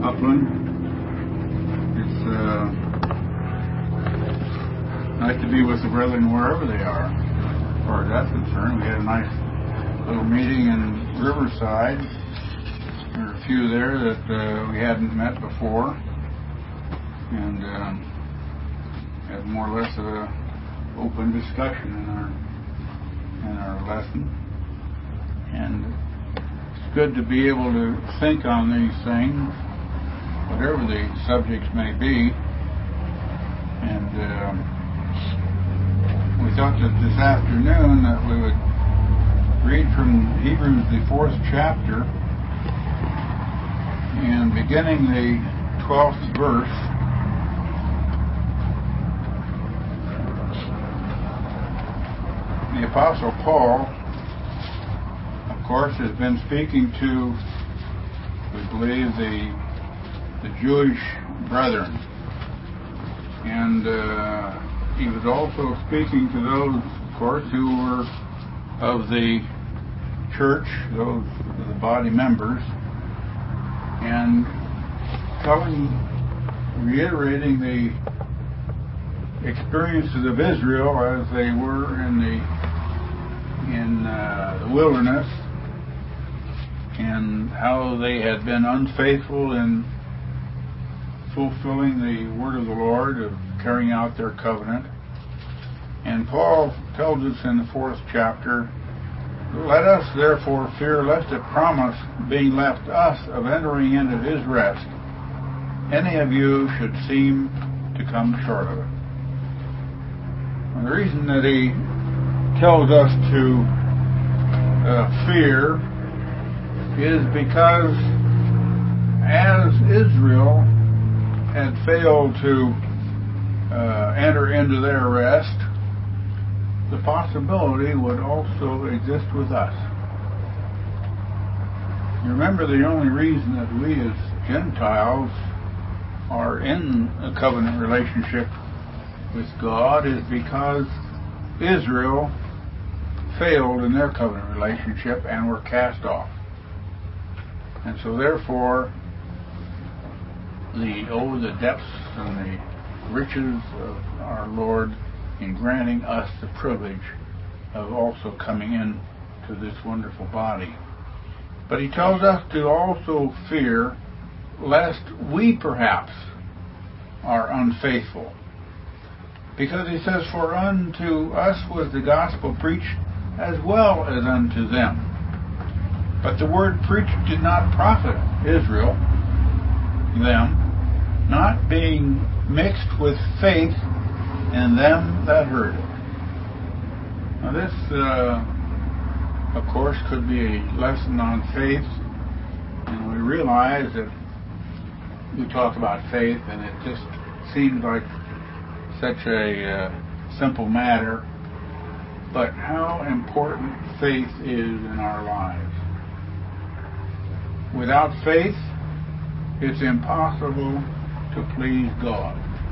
Upland. It's nice to be with the brethren wherever they are. As far as that's concerned, we had a nice little meeting in Riverside. There were a few there that we hadn't met before, and had more or less an open discussion in our lesson. And it's good to be able to think on these things, whatever the subjects may be. And we thought that this afternoon that we would read from Hebrews, the 4th chapter, and beginning the 12th verse. The Apostle Paul, of course, has been speaking to, we believe, the Jewish brethren. And he was also speaking to those, of course, who were of the church, those of the body members, and reiterating the experiences of Israel as they were in the wilderness, and how they had been unfaithful in fulfilling the word of the Lord, of carrying out their covenant. And Paul tells us in the 4th chapter, "Let us therefore fear lest a promise being left us of entering into his rest, any of you should seem to come short of it." And the reason that he tells us to fear is because as Israel had failed to enter into their rest, the possibility would also exist with us. You remember, the only reason that we as Gentiles are in a covenant relationship with God is because Israel failed in their covenant relationship and were cast off. And so therefore, the depths and the riches of our Lord in granting us the privilege of also coming in to this wonderful body. But he tells us to also fear lest we perhaps are unfaithful. Because he says, "For unto us was the gospel preached as well as unto them. But the word preached did not profit Israel, them, not being mixed with faith in them that heard it." Now this, of course, could be a lesson on faith. And we realize that we talk about faith and it just seems like such a simple matter, but how important faith is in our lives. Without faith, it's impossible to please God.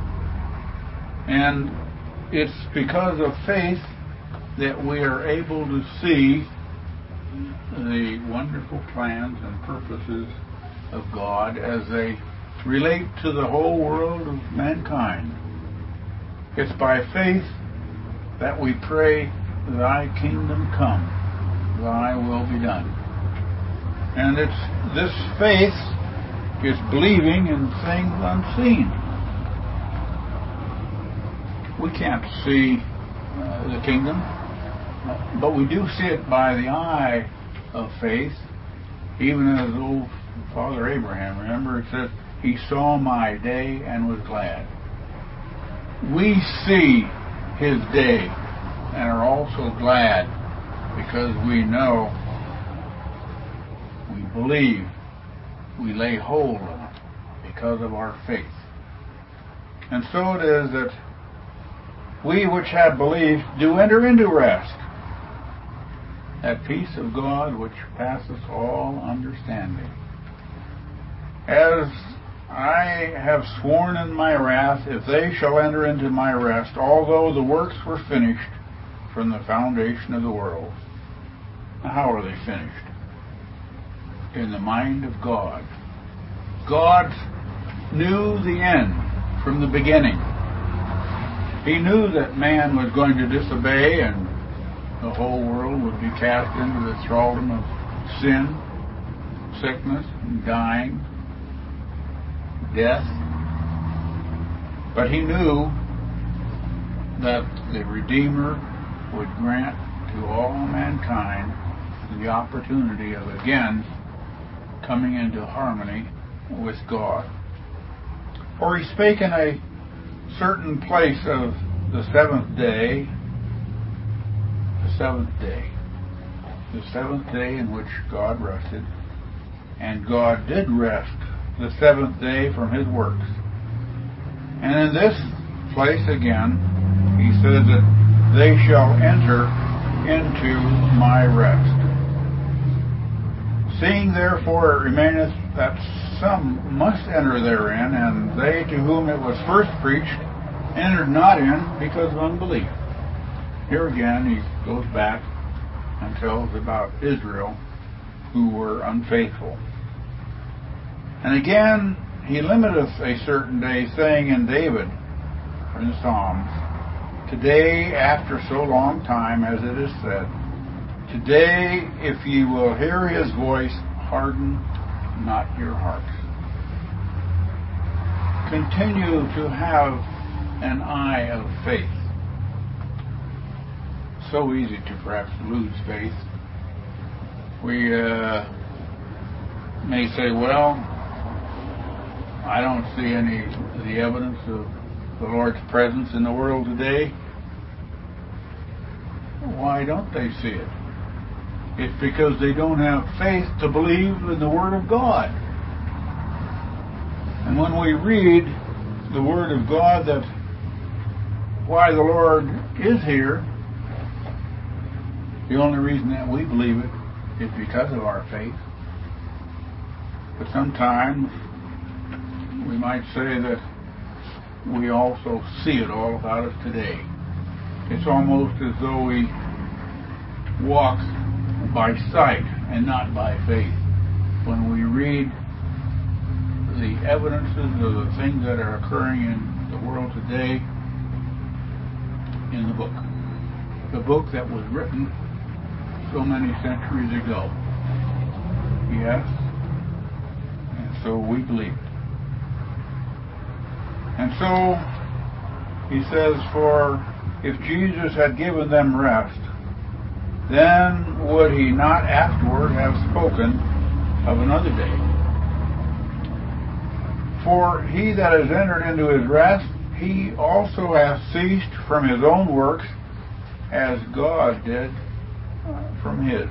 And it's because of faith that we are able to see the wonderful plans and purposes of God as they relate to the whole world of mankind. It's by faith that we pray, "Thy kingdom come, thy will be done." And it's this faith is believing in things unseen. We can't see the kingdom, but we do see it by the eye of faith, even as old Father Abraham. Remember, it says, "He saw my day and was glad." We see his day and are also glad because we know, we believe, we lay hold of it because of our faith. And so it is that we which have believed do enter into rest, that peace of God which passeth all understanding. As I have sworn in my wrath, if they shall enter into my rest, although the works were finished from the foundation of the world. Now, how are they finished? In the mind of God. God knew the end from the beginning. He knew that man was going to disobey and the whole world would be cast into the thraldom of sin, sickness, and dying, death. But he knew that the Redeemer would grant to all mankind the opportunity of again coming into harmony with God. For he spake in a certain place of the seventh day, the seventh day in which God rested, and God did rest the seventh day from his works. And in this place again, he says that they shall enter into my rest. Seeing therefore it remaineth that some must enter therein, and they to whom it was first preached entered not in because of unbelief. Here again he goes back and tells about Israel who were unfaithful. And again he limiteth a certain day, saying in David, in the Psalms, today after so long time, as it is said, today if ye will hear his voice, harden not your hearts. Continue to have an eye of faith. So easy to perhaps lose faith. We may say, well, I don't see any of the evidence of the Lord's presence in the world today. Why don't they see it? It's because they don't have faith to believe in the Word of God. And when we read the Word of God that why the Lord is here, the only reason that we believe it is because of our faith. But sometimes we might say that we also see it all about us today. It's almost as though we walk by sight and not by faith. When we read the evidences of the things that are occurring in the world today in the book that was written so many centuries ago. Yes, and so we believe it. And so he says, for if Jesus had given them rest, then would he not afterward have spoken of another day? For he that has entered into his rest, he also hath ceased from his own works, as God did from his.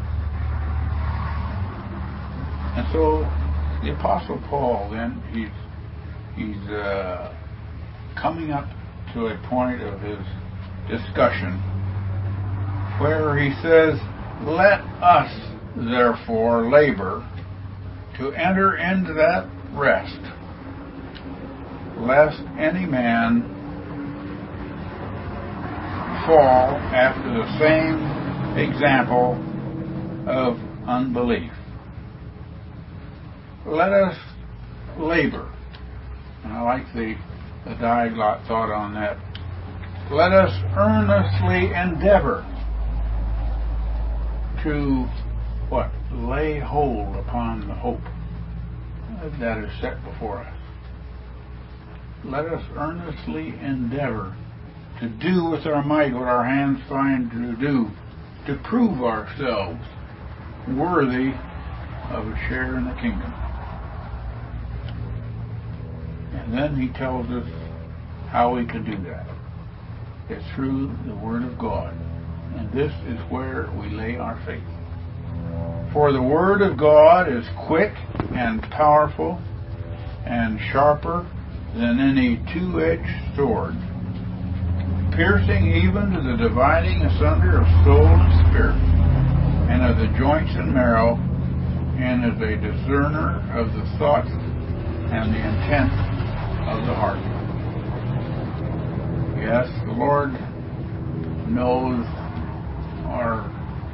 And so the Apostle Paul then, he's coming up to a point of his discussion where he says, let us therefore labor to enter into that rest, lest any man fall after the same example of unbelief. Let us labor. And I like the Diaglott thought on that. Let us earnestly endeavor to lay hold upon the hope that is set before us. Let us earnestly endeavor to do with our might what our hands find to do, to prove ourselves worthy of a share in the kingdom. And then he tells us how we can do that. It's through the Word of God. And this is where we lay our faith. For the Word of God is quick and powerful and sharper than any two-edged sword, piercing even to the dividing asunder of soul and spirit, and of the joints and marrow, and is a discerner of the thoughts and the intent of the heart. Yes, the Lord knows our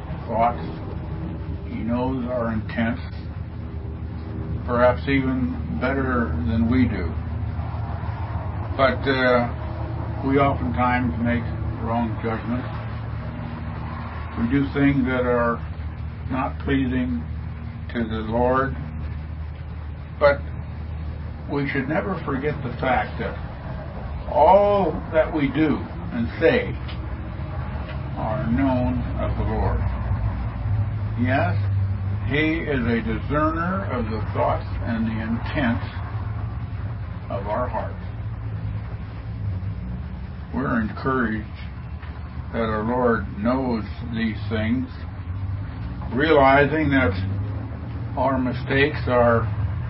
thoughts. He knows our intents, perhaps even better than we do. But we oftentimes make wrong judgments. We do things that are not pleasing to the Lord. But we should never forget the fact that all that we do and say are known of the Lord. Yes, He is a discerner of the thoughts and the intents of our hearts. We're encouraged that our Lord knows these things, realizing that our mistakes are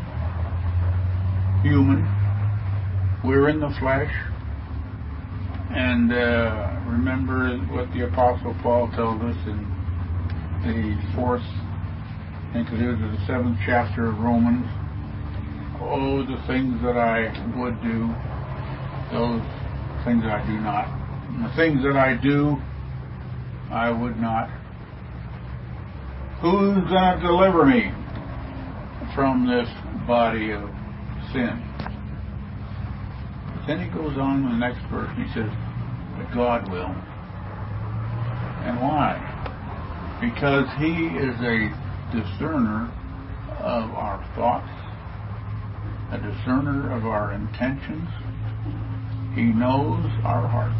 human. We're in the flesh. And remember what the Apostle Paul tells us in the 4th, I think it is, the 7th chapter of Romans. Oh, the things that I would do, those things I do not. And the things that I do, I would not. Who's going to deliver me from this body of sin? Then he goes on in the next verse and he says, but God will. And why? Because He is a discerner of our thoughts, a discerner of our intentions. He knows our hearts.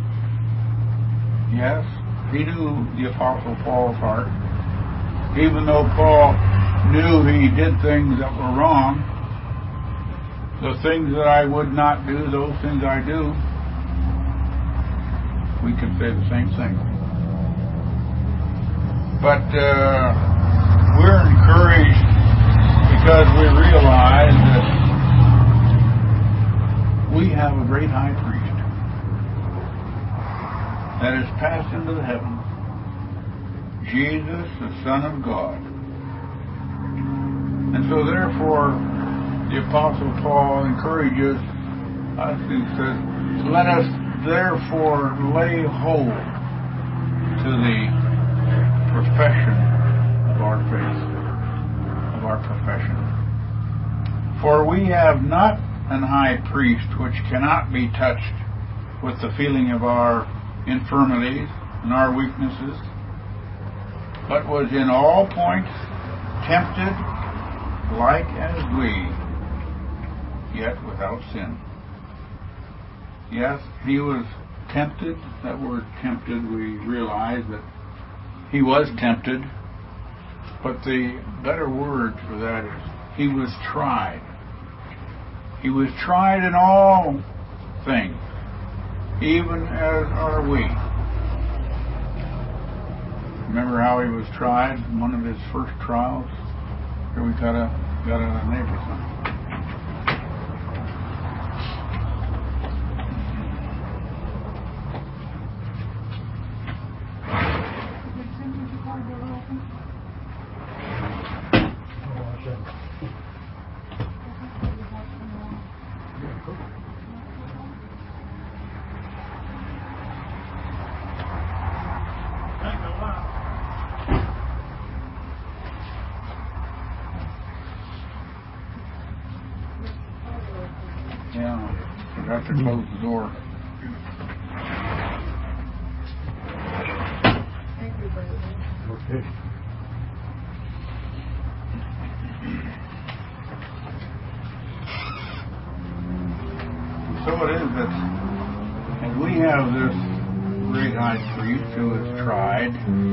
Yes, He knew the Apostle Paul's heart. Even though Paul knew he did things that were wrong, the things that I would not do, those things I do, we can say the same thing. But we're encouraged because we realize that we have a great high priest that has passed into the heavens, Jesus, the Son of God. And so therefore, the Apostle Paul encourages us, he says, let us therefore lay hold to the profession of our faith, of our profession. For we have not an high priest which cannot be touched with the feeling of our infirmities and our weaknesses, but was in all points tempted like as we, yet without sin. Yes, He was tempted. That word tempted, we realize that He was tempted, but the better word for that is He was tried. He was tried in all things, even as are we. Remember how He was tried in one of His first trials? Here we got a neighbor's son. Yeah, forgot to close the door. Okay. So it is that as we have this great high priest who is tried,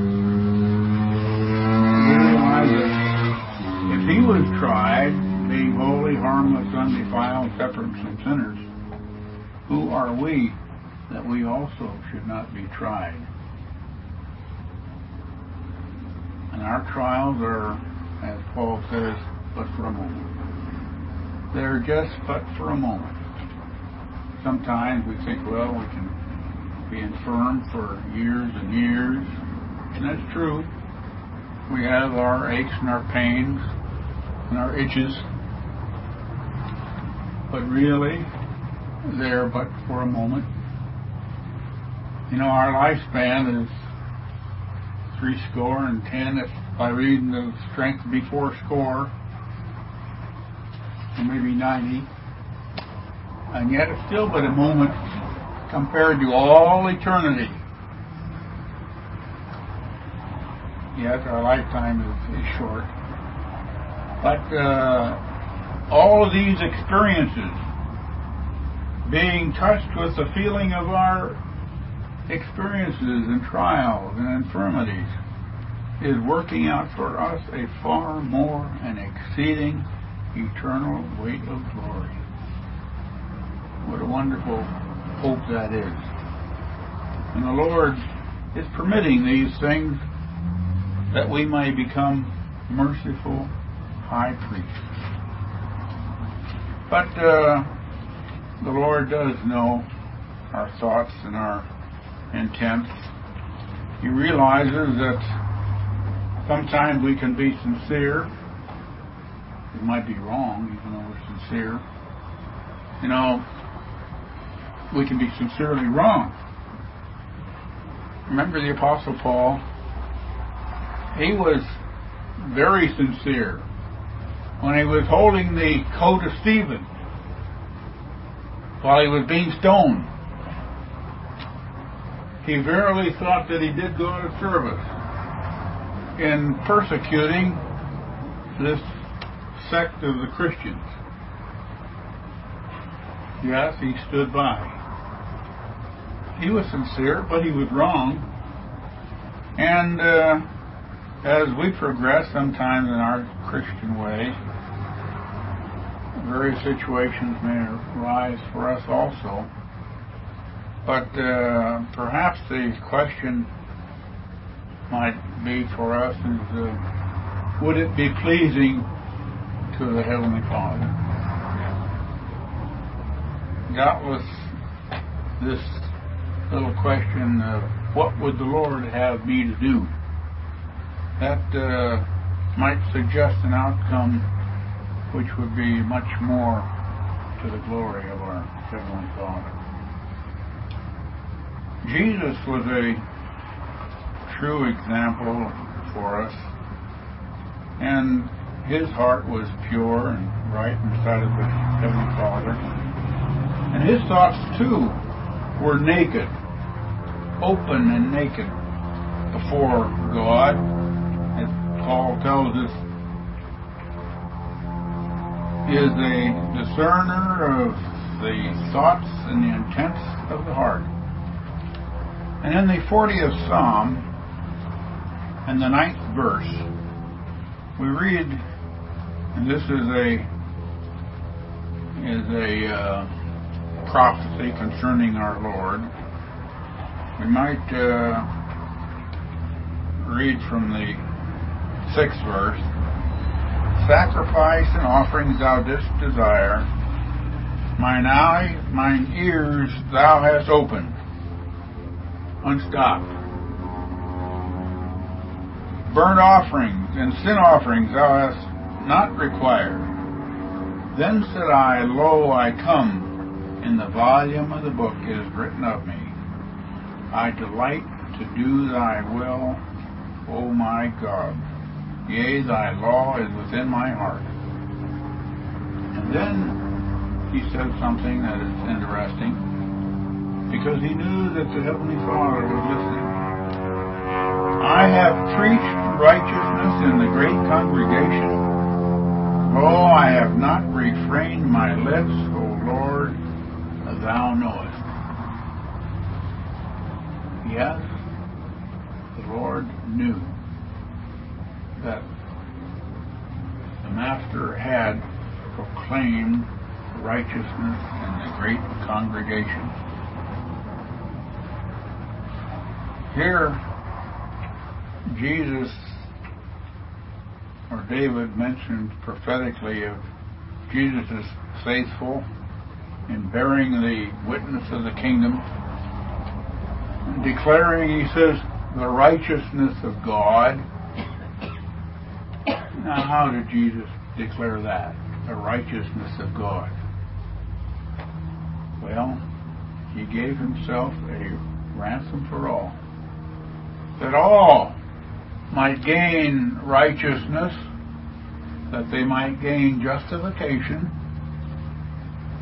we realize that if He was tried, being holy, harmless, undefiled, separate from sinners, who are we that we also should not be tried? And our trials are, as Paul says, but for a moment. They're just but for a moment. Sometimes we think, well, we can be infirm for years and years. And that's true. We have our aches and our pains and our itches. But really, they're but for a moment. You know, our lifespan is 70, if by reading the strength before score. or maybe 90. And yet it's still but a moment compared to all eternity. Yes, our lifetime is short. But all of these experiences, being touched with the feeling of our experiences and trials and infirmities, is working out for us a far more and exceeding eternal weight of glory. What a wonderful hope that is. And the Lord is permitting these things that we may become merciful high priests. But the Lord does know our thoughts and our intents. He realizes that sometimes we can be sincere. We might be wrong, even though we're sincere. You know, we can be sincerely wrong. Remember the Apostle Paul? He was very sincere when he was holding the coat of Stephen while he was being stoned. He verily thought that he did God a service in persecuting this sect of the Christians. Yes, he stood by. He was sincere, but he was wrong. And as we progress sometimes in our Christian way, various situations may arise for us also. But perhaps the question might be for us is, would it be pleasing to the Heavenly Father? Doubtless this little question of what would the Lord have me to do, that might suggest an outcome which would be much more to the glory of our Heavenly Father. Jesus was a true example for us, and his heart was pure and right in the sight of the Heavenly Father. And his thoughts, too, were naked, open and naked before God, as Paul tells us, is a discerner of the thoughts and the intents of the heart. And in the 40th Psalm, and the 9th verse, we read, and this is a prophecy concerning our Lord. We might read from the 6th verse. Sacrifice and offerings thou didst desire, mine eye, mine ears thou hast opened, unstopped. Burnt offerings and sin offerings thou hast not required. Then said I, Lo, I come. In the volume of the book is written of me. I delight to do thy will, O my God. Yea, thy law is within my heart. And then he said something that is interesting, because he knew that the Heavenly Father was listening. I have preached righteousness in the great congregation. Lo, I have not refrained my lips, O Lord, thou knowest. Yes, the Lord knew that the Master had proclaimed righteousness in the great congregation. Here, Jesus, or David, mentioned prophetically of Jesus' faithful in bearing the witness of the kingdom, declaring, he says, the righteousness of God. Now, how did Jesus declare that? The righteousness of God. Well, he gave himself a ransom for all, that all might gain righteousness, that they might gain justification,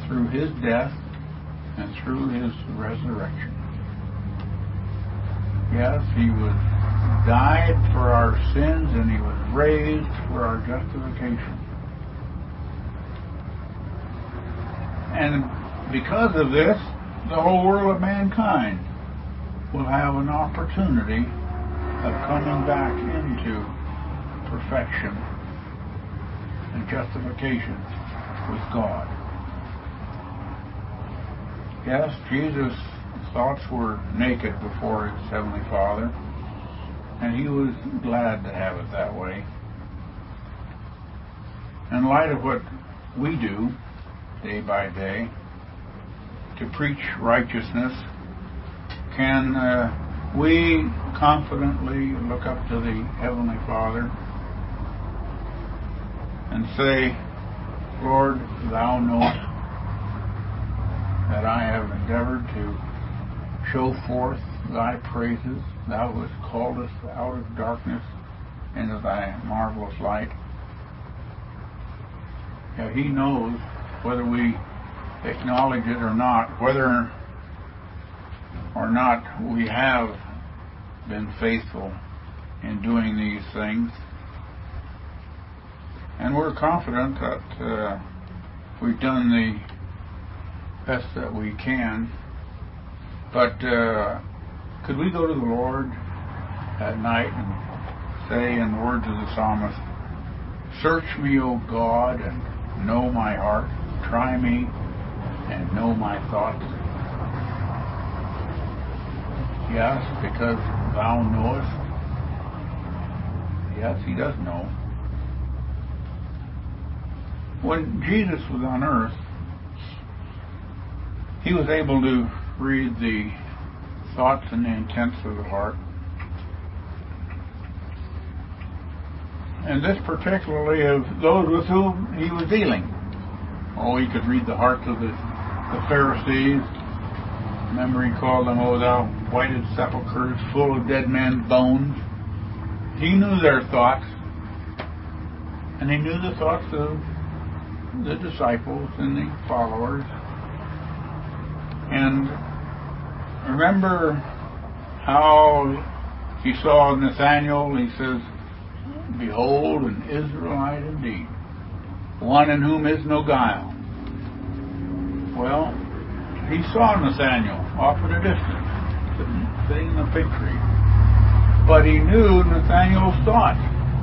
through His death and through His resurrection. Yes, He was died for our sins and He was raised for our justification. And because of this, the whole world of mankind will have an opportunity of coming back into perfection and justification with God. Yes, Jesus' thoughts were naked before His Heavenly Father, and He was glad to have it that way. In light of what we do day by day to preach righteousness, can we confidently look up to the Heavenly Father and say, Lord, Thou knowest that I have endeavored to show forth Thy praises. Thou hast called us out of darkness into Thy marvelous light. Yeah, He knows whether we acknowledge it or not, whether or not we have been faithful in doing these things. And we're confident that we've done the best that we can. But could we go to the Lord at night and say, in the words of the psalmist, "Search me, O God, and know my heart. Try me and know my thoughts." Yes, because Thou knowest. Yes, He does know. When Jesus was on earth, He was able to read the thoughts and the intents of the heart. And this particularly of those with whom He was dealing. Oh, He could read the hearts of the Pharisees. Remember, He called them, "O thou whited sepulchres, full of dead men's bones." He knew their thoughts, and He knew the thoughts of the disciples and the followers. And remember how He saw Nathanael. He says, "Behold, an Israelite indeed, one in whom is no guile." Well, He saw Nathanael off at a distance, sitting in a fig tree. But He knew Nathanael's thoughts.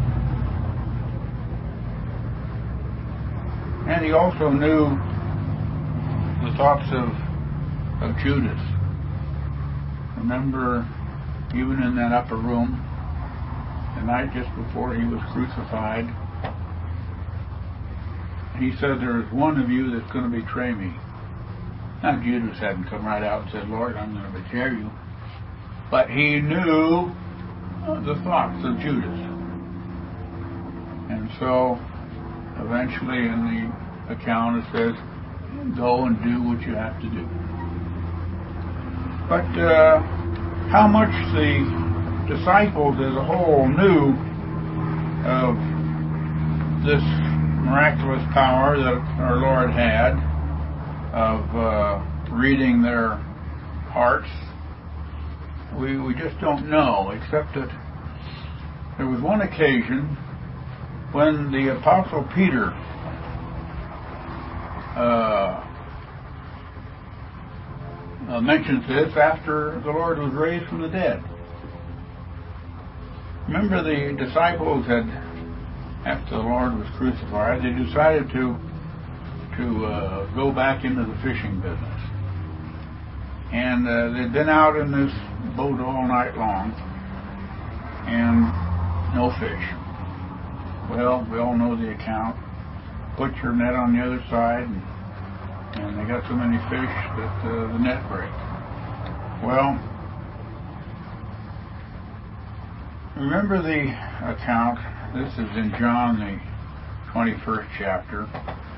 And He also knew the thoughts of Judas. Remember, even in that upper room, the night just before He was crucified, He said, "There is one of you that's going to betray me." Now, Judas hadn't come right out and said, "Lord, I'm going to betray you." But He knew the thoughts of Judas. And so, eventually in the account it says, "Go and do what you have to do." But how much the disciples as a whole knew of this miraculous power that our Lord had of reading their hearts, we just don't know, except that there was one occasion when the Apostle Peter mentions this after the Lord was raised from the dead. Remember, the disciples had, after the Lord was crucified, they decided to go back into the fishing business. And they'd been out in this boat all night long, and no fish. Well, we all know the account. Put your net on the other side, and they got so many fish that the net breaks. Well, remember the account. This is in John, the 21st chapter.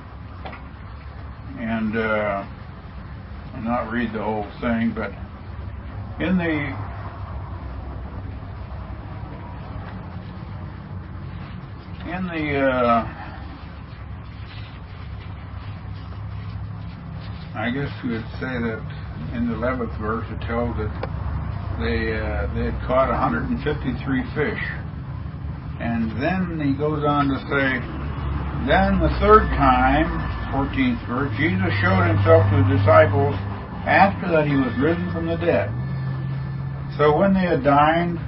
And I'll not read the whole thing, but in the I guess you would say that in the 11th verse it tells that they had caught 153 fish. And then he goes on to say, then the third time, 14th verse, Jesus showed himself to the disciples after that he was risen from the dead. So when they had dined,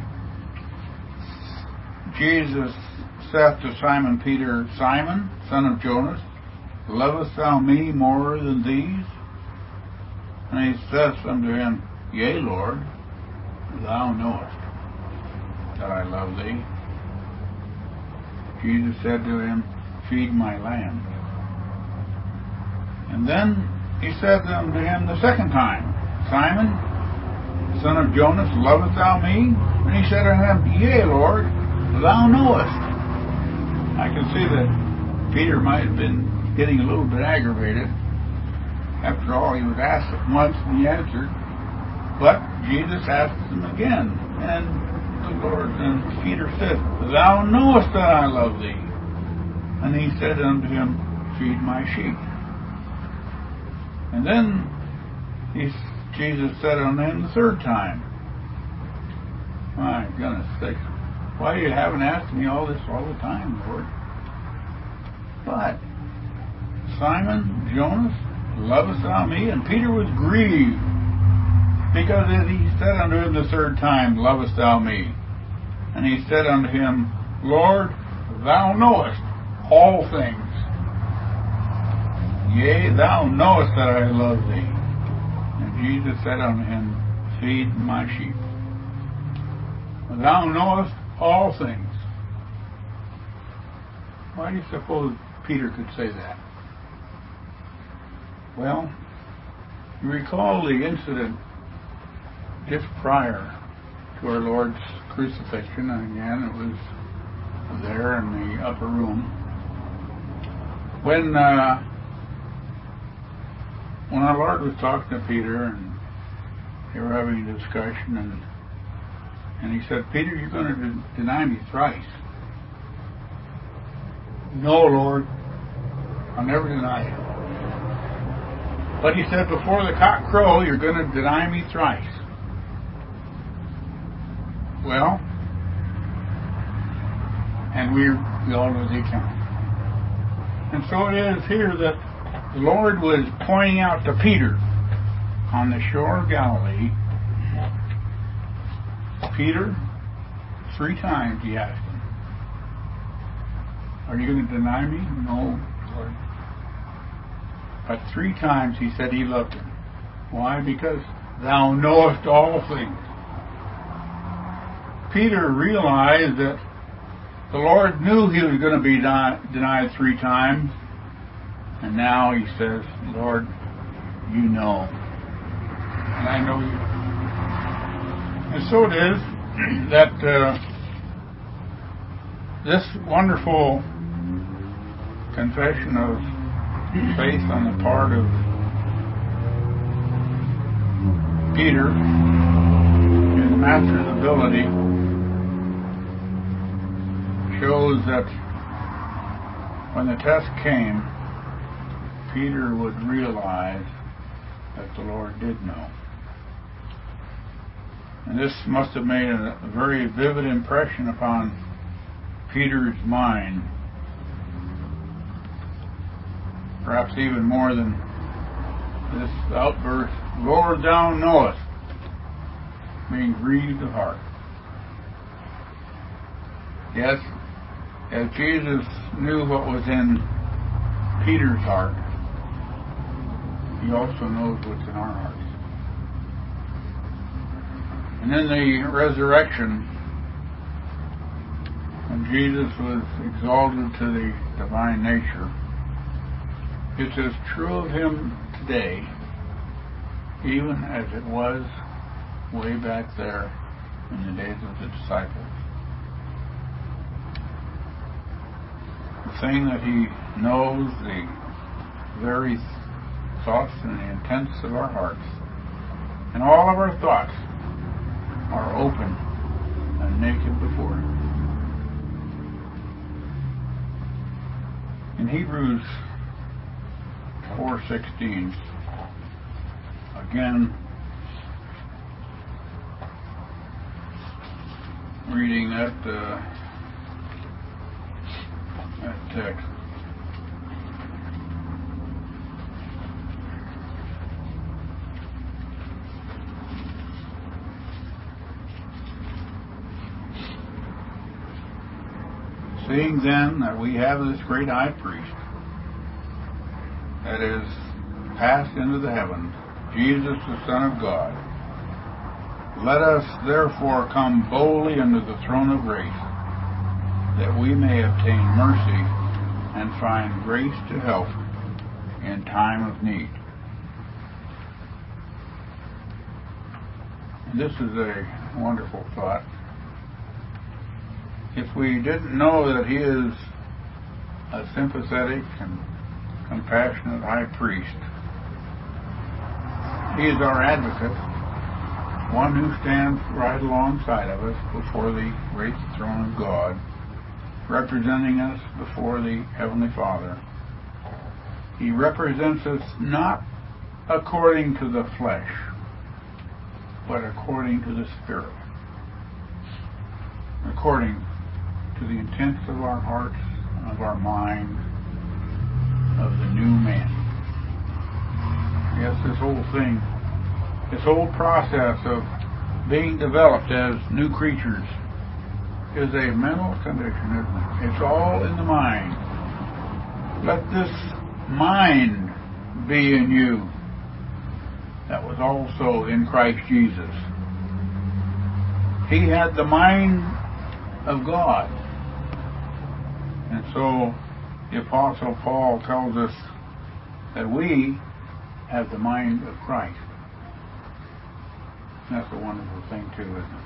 Jesus saith to Simon Peter, Simon, son of Jonas, lovest thou me more than these? And he saith unto him, Yea, Lord, thou knowest that I love thee. Jesus said to him, Feed my lambs. And then he said unto him the second time, Simon, son of Jonas, lovest thou me? And he said unto him, Yea, Lord, thou knowest. I can see that Peter might have been getting a little bit aggravated. After all, he was asked it once and he answered. But Jesus asked him again. And Peter said, Thou knowest that I love thee. And he said unto him, Feed my sheep. And then Jesus said unto him the third time, My goodness sakes, why you haven't asked me all this all the time, Lord? But, Simon, Jonas, lovest thou me? And Peter was grieved, because he said unto him the third time, Lovest thou me? And he said unto him, Lord, thou knowest all things. Yea, thou knowest that I love thee. And Jesus said unto him, Feed my sheep. Thou knowest all things. Why do you suppose Peter could say that? Well, you recall the incident just prior to our Lord's crucifixion, and again it was there in the upper room, when our Lord was talking to Peter, and they were having a discussion, and he said, Peter, you're going to deny me thrice. No, Lord, I'll never deny you. But he said, before the cock crow, you're going to deny me thrice. Well, and we all know the account. And so it is here that the Lord was pointing out to Peter on the shore of Galilee. Peter, 3 times he asked him, Are you going to deny me? No, Lord. But 3 times he said he loved him. Why? Because thou knowest all things. Peter realized that the Lord knew he was going to be denied 3 times. And now he says, Lord, you know. And I know you. And so it is that this wonderful confession of faith on the part of Peter, his master's ability, shows that when the test came, Peter would realize that the Lord did know. And this must have made a very vivid impression upon Peter's mind, perhaps even more than this outburst, Lord, thou knowest, being grieved of heart. Yes, as Jesus knew what was in Peter's heart, he also knows what's in our hearts. And in the resurrection, when Jesus was exalted to the divine nature, it's as true of him today, even as it was way back there in the days of the disciples. The thing that he knows, the very thoughts and the intents of our hearts, and all of our thoughts are open and naked before him. In Hebrews 4:16, again reading that text. Seeing then that we have this great high priest that is passed into the heavens, Jesus the Son of God, let us therefore come boldly unto the throne of grace, that we may obtain mercy and find grace to help in time of need. And this is a wonderful thought. If we didn't know that he is a sympathetic and compassionate high priest, he is our advocate, one who stands right alongside of us before the great throne of God, representing us before the Heavenly Father. He represents us not according to the flesh, but according to the Spirit, according to the intents of our hearts, of our mind, of the new man. Yes, this whole thing, this whole process of being developed as new creatures is a mental condition, isn't it? It's all in the mind. Let this mind be in you that was also in Christ Jesus. He had the mind of God. And so the Apostle Paul tells us that we have the mind of Christ. That's a wonderful thing too, isn't it?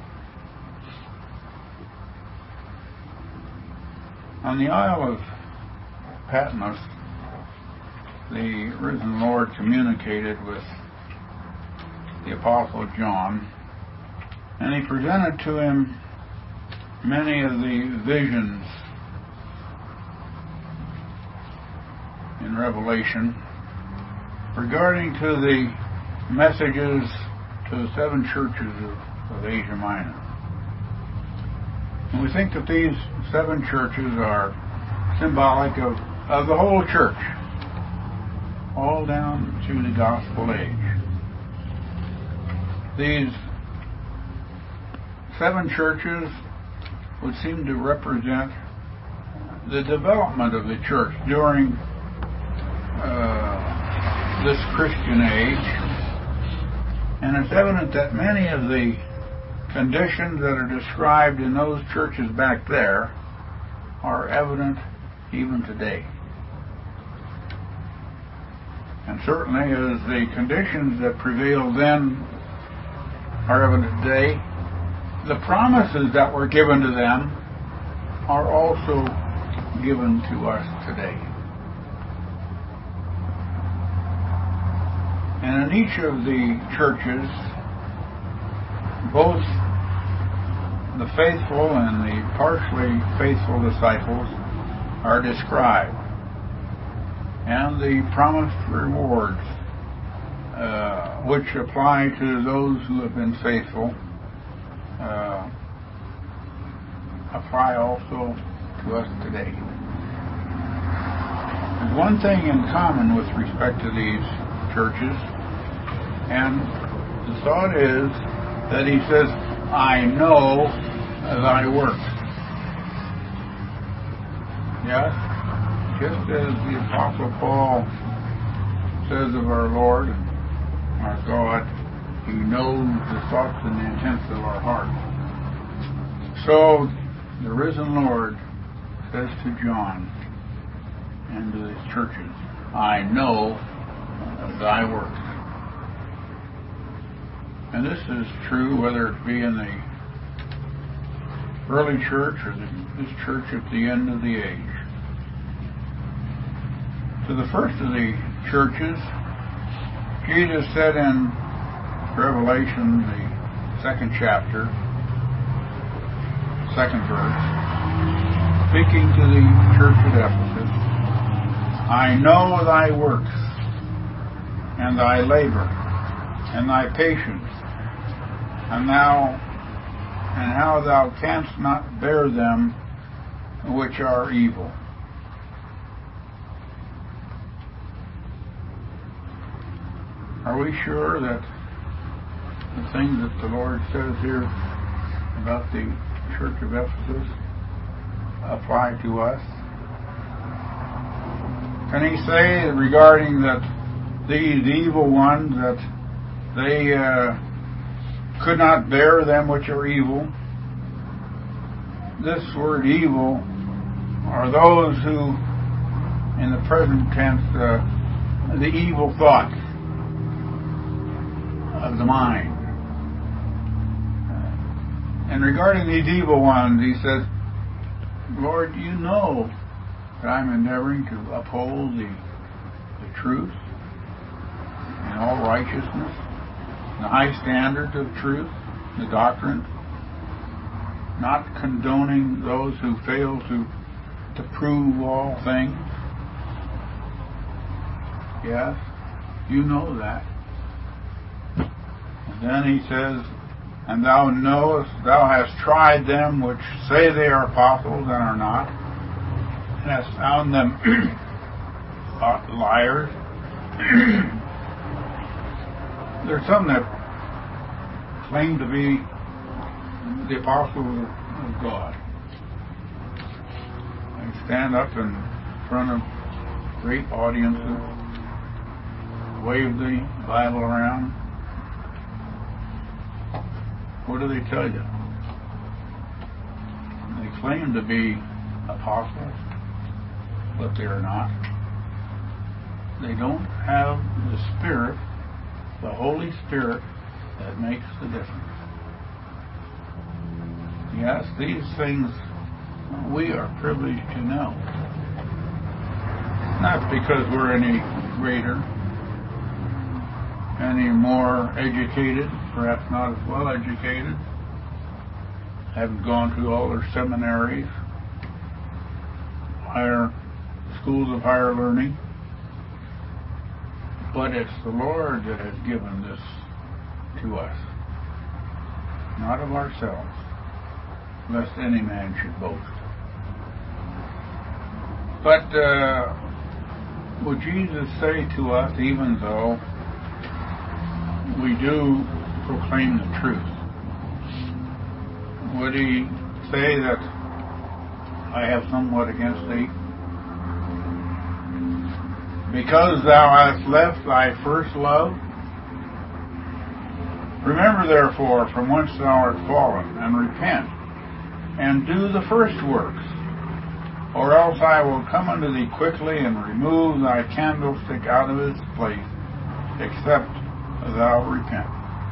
On the Isle of Patmos, the risen Lord communicated with the Apostle John, and he presented to him many of the visions in Revelation regarding to the messages to the 7 churches of Asia Minor. And we think that these 7 churches are symbolic of the whole church, all down through the gospel age. These 7 churches would seem to represent the development of the church during this Christian age, and it's evident that many of the conditions that are described in those churches back there are evident even today. And certainly as the conditions that prevailed then are evident today, the promises that were given to them are also given to us today. And in each of the churches, both the faithful and the partially faithful disciples are described, and the promised rewards which apply to those who have been faithful apply also to us today. There's one thing in common with respect to these churches, and the thought is that he says, I know thy works. Yes, just as the Apostle Paul says of our Lord and our God, he knows the thoughts and the intents of our heart. So the risen Lord says to John and to these churches, I know thy works. And this is true whether it be in the early church or this church at the end of the age. To the first of the churches, Jesus said in Revelation, the 2nd chapter, 2nd verse, speaking to the church at Ephesus, I know thy works and thy labor, and thy patience, and how thou canst not bear them which are evil. Are we sure that the things that the Lord says here about the church of Ephesus apply to us? Can he say regarding that these evil ones that they could not bear them which are evil? This word evil are those who, in the present tense, the evil thoughts of the mind. And regarding these evil ones, he says, Lord, you know that I'm endeavoring to uphold the truth and all righteousness, the high standards of truth, the doctrine, not condoning those who fail to prove all things. Yes, you know that. And then he says, and thou knowest, thou hast tried them which say they are apostles and are not, and hast found them liars. There's some that claim to be the apostles of God. They stand up in front of great audiences, wave the Bible around. What do they tell you? They claim to be apostles, but they are not. They don't have the Spirit, the Holy Spirit, that makes the difference. Yes, these things we are privileged to know. Not because we're any greater, any more educated, perhaps not as well educated, haven't gone through all their seminaries, higher schools of higher learning, but it's the Lord that has given this to us, not of ourselves, lest any man should boast. But would Jesus say to us, even though we do proclaim the truth, would he say that I have somewhat against thee? Because thou hast left thy first love? Remember therefore from whence thou art fallen, and repent, and do the first works, or else I will come unto thee quickly, and remove thy candlestick out of its place, except thou repent.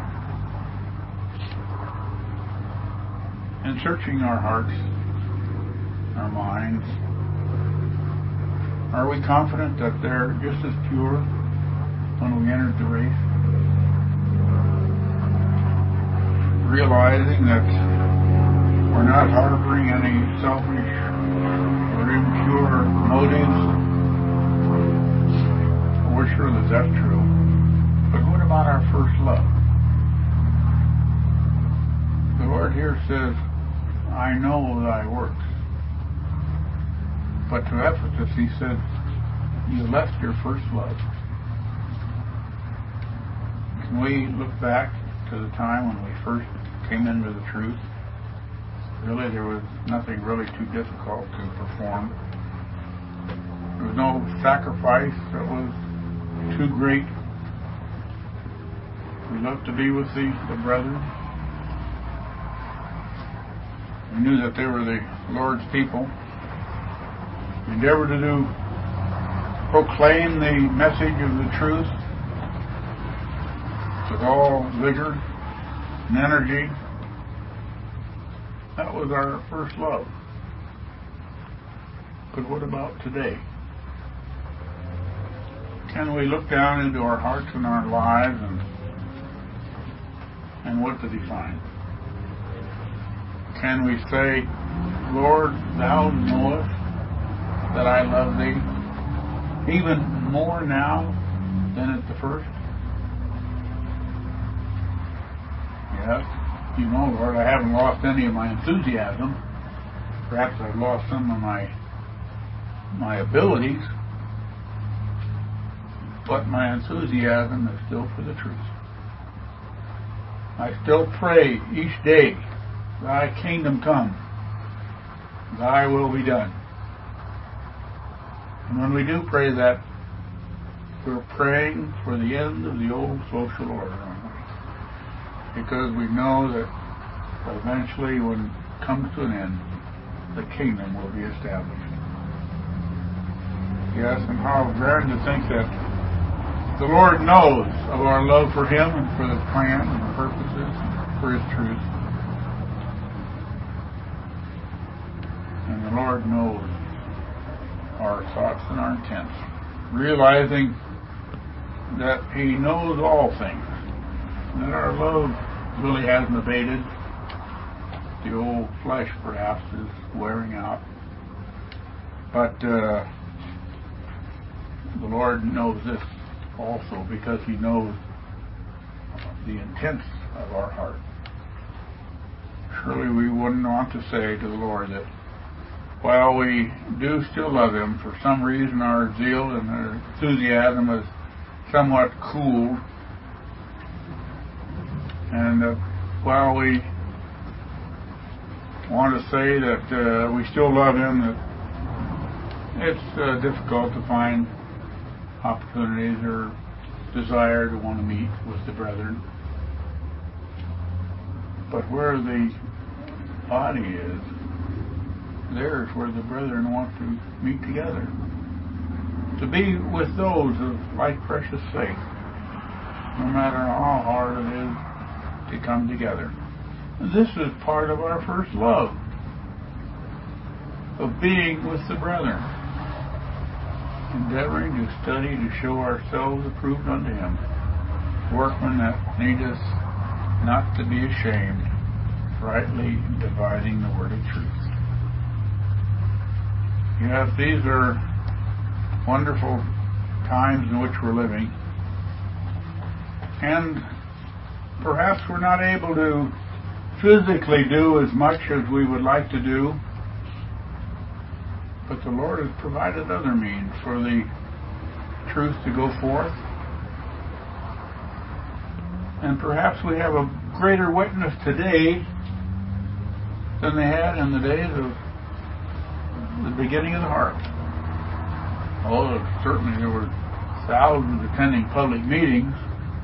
In searching our hearts, our minds, are we confident that they're just as pure when we entered the race? Realizing that we're not harboring any selfish or impure motives. We're sure that that's true. But what about our first love? The Lord here says, I know thy works. But to Ephesus he said, you left your first love. Can we look back to the time when we first came into the truth? Really, there was nothing really too difficult to perform. There was no sacrifice that was too great. We loved to be with the brethren. We knew that they were the Lord's people. We endeavored to proclaim the message of the truth with all vigor and energy. That was our first love. But what about today? Can we look down into our hearts and our lives and what did he find? Can we say, Lord, thou knowest that I love thee even more now than at the first? Yes, you know, Lord, I haven't lost any of my enthusiasm. Perhaps I've lost some of my abilities, but my enthusiasm is still for the truth. I still pray each day, Thy kingdom come, Thy will be done. And when we do pray that, we're praying for the end of the old social order, aren't we? Because we know that eventually, when it comes to an end, the kingdom will be established. Yes, and how grand to think that the Lord knows of our love for Him and for the plan and the purposes for His truth. And the Lord knows our thoughts and our intents, realizing that He knows all things, that our love really hasn't abated. The old flesh perhaps is wearing out, but the Lord knows this also, because He knows the intents of our heart. Surely we wouldn't want to say to the Lord that while we do still love Him, for some reason our zeal and our enthusiasm is somewhat cooled, and while we want to say that we still love Him, that it's difficult to find opportunities or desire to want to meet with the brethren. But where the body is, there's where the brethren want to meet together, to be with those of like precious faith, no matter how hard it is to come together. This is part of our first love, of being with the brethren, endeavoring to study to show ourselves approved unto Him, workmen that needeth not to be ashamed, rightly dividing the word of truth. Yes, these are wonderful times in which we're living, and perhaps we're not able to physically do as much as we would like to do, but the Lord has provided other means for the truth to go forth. And perhaps we have a greater witness today than they had in the days of the beginning of the harvest. Oh, certainly there were thousands attending public meetings,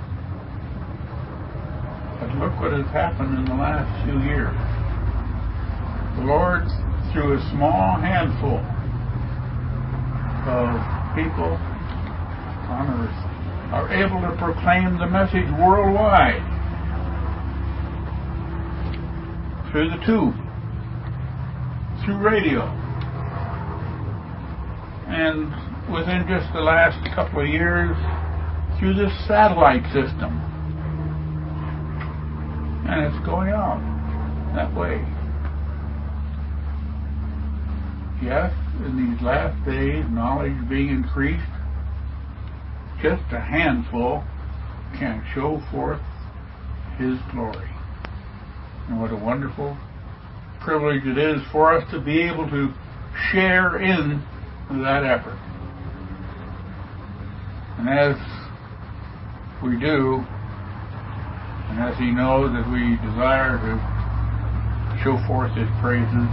but look what has happened in the last few years. The Lord, through a small handful of people on earth, are able to proclaim the message worldwide through the tube, through radio, and within just the last couple of years, through this satellite system. And it's going out that way. Yes, in these last days, knowledge being increased, just a handful can show forth His glory. And what a wonderful privilege it is for us to be able to share in that effort. And as we do, and as He knows that we desire to show forth His praises,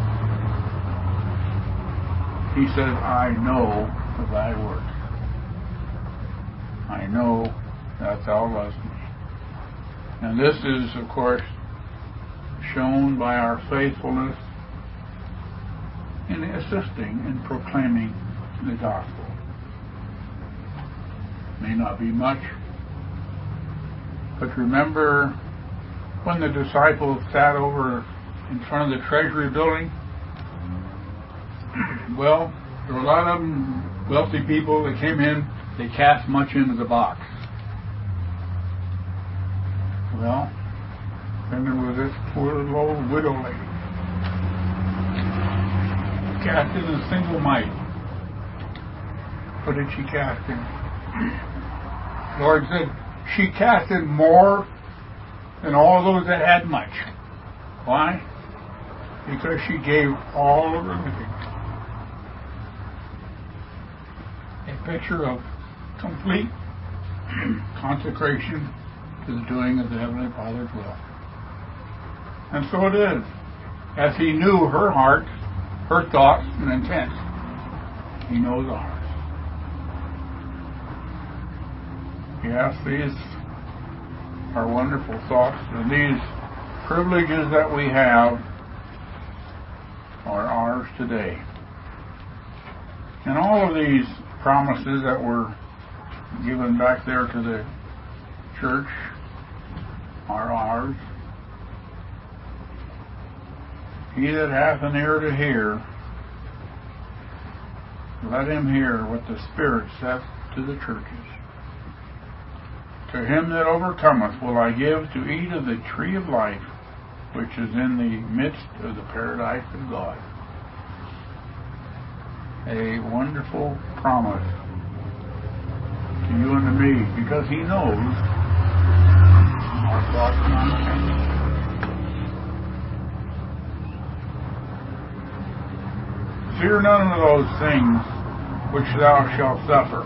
He says, I know thy works. I know that thou lovest me. And this is, of course, shown by our faithfulness in assisting in proclaiming the gospel. May not be much, but remember when the disciples sat over in front of the treasury building? Well, there were a lot of them, wealthy people that came in, they cast much into the box. Well, then there was this poor little old widow lady. Cast in a single mite. What did she cast in? The Lord said, she cast in more than all those that had much. Why? Because she gave all of everything. A picture of complete consecration to the doing of the Heavenly Father's will. And so it is. As He knew her heart, her thoughts and intent, He knows ours. Yes, these are wonderful thoughts, and these privileges that we have are ours today. And all of these promises that were given back there to the church are ours. He that hath an ear to hear, let him hear what the Spirit saith to the churches. To him that overcometh will I give to eat of the tree of life, which is in the midst of the paradise of God. A wonderful promise to you and to me, because He knows our thoughts and intents. Fear none of those things which thou shalt suffer.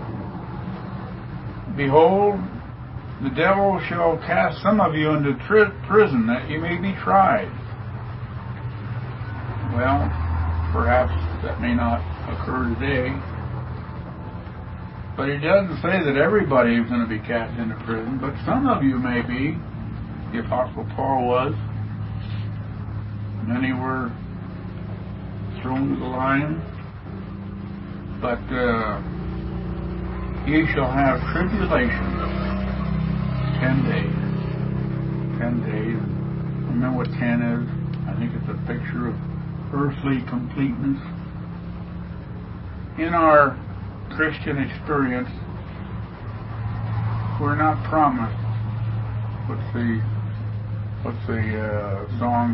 Behold, the devil shall cast some of you into prison, that you may be tried. Well, perhaps that may not occur today, but it doesn't say that everybody is going to be cast into prison, but some of you may be. The Apostle Paul was. Many were thrown to the lions. But ye shall have tribulation 10 days. 10 days. Remember what 10 is? I think it's a picture of earthly completeness. In our Christian experience, we're not promised. What's the song?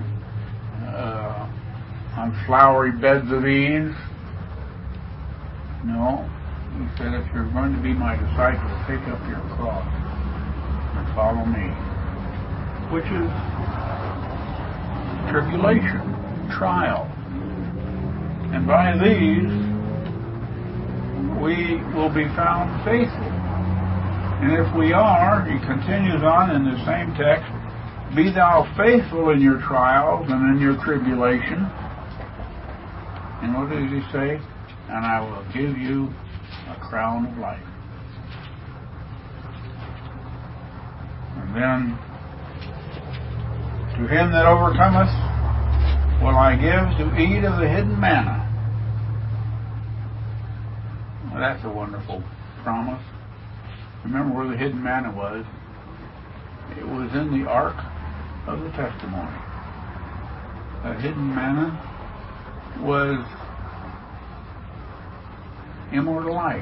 On flowery beds of ease? No. He said, if you're going to be my disciple, take up your cross and follow me. Which is tribulation, trial. And by these, we will be found faithful. And if we are, he continues on in the same text, be thou faithful in your trials and in your tribulation. And what does he say? And I will give you a crown of life. And then, to him that overcometh will I give to eat of the hidden manna. Well, that's a wonderful promise. Remember where the hidden manna was? It was in the ark of the testimony. That hidden manna was immortal life.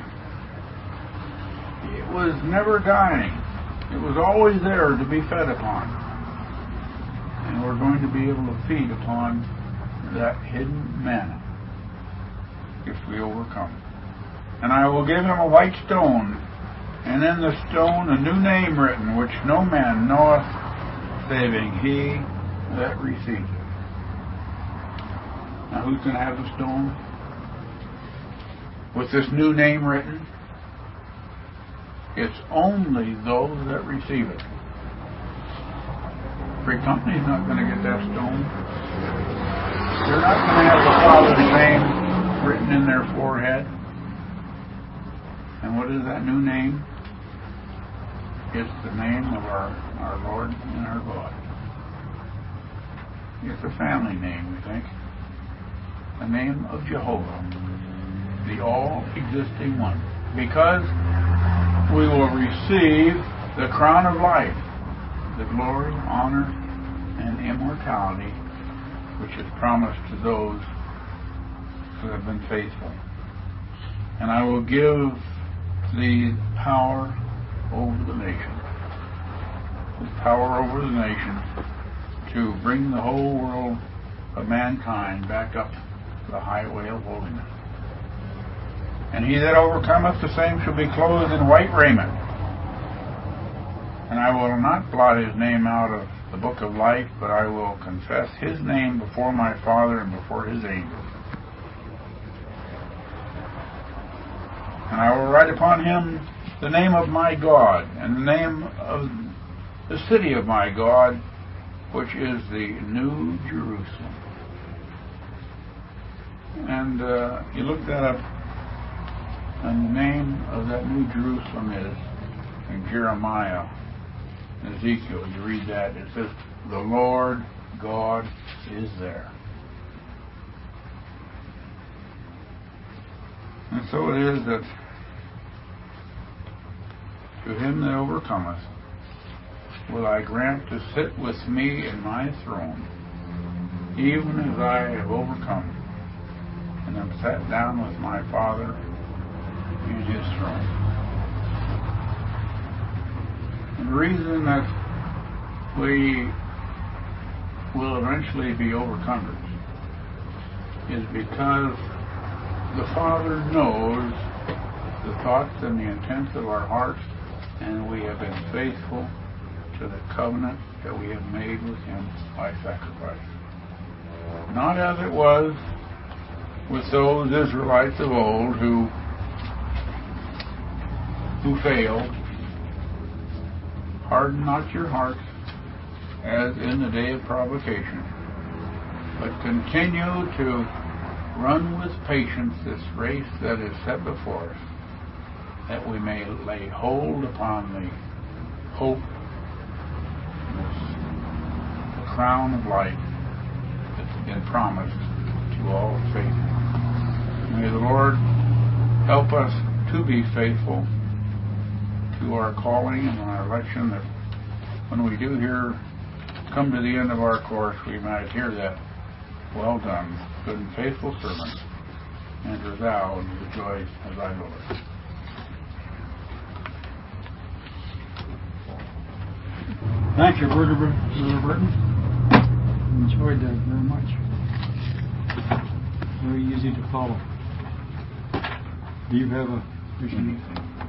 It was never dying. It was always there to be fed upon. And we're going to be able to feed upon that hidden manna if we overcome. And I will give him a white stone, and in the stone a new name written, which no man knoweth, saving he that receives it. Now who's going to have the stone? With this new name written? It's only those that receive it. Free Company's not going to get that stone. They're not going to have the Father's name written in their forehead. And what is that new name? It's the name of our Lord and our God. It's a family name, we think. The name of Jehovah, the all-existing one. Because we will receive the crown of life, the glory, honor, and immortality which is promised to those who have been faithful. And I will give the power over the nation. The power over the nation to bring the whole world of mankind back up the highway of holiness. And he that overcometh, the same shall be clothed in white raiment. And I will not blot his name out of the book of life, but I will confess his name before my Father and before his angels. And I will write upon him the name of my God, and the name of the city of my God, which is the New Jerusalem. And you look that up, and the name of that New Jerusalem is in Jeremiah, Ezekiel. You read that, it says, the Lord God is there. And so it is that to him that overcometh will I grant to sit with me in my throne, even as I have overcome and am sat down with my Father in his throne. And the reason that we will eventually be overcomers is because the Father knows the thoughts and the intents of our hearts, and we have been faithful to the covenant that we have made with him by sacrifice. Not as it was with those Israelites of old who failed. Harden not your hearts as in the day of provocation, but continue to run with patience this race that is set before us, that we may lay hold upon the hope, this crown of life that's been promised to all faithful. May the Lord help us to be faithful to our calling and our election, that when we do come to the end of our course, we might hear that, well done, good and faithful servant, enter thou into the joys of thy Lord. Thank you, Brother Burton. Enjoyed that very much. Very easy to follow. Do you have a vision?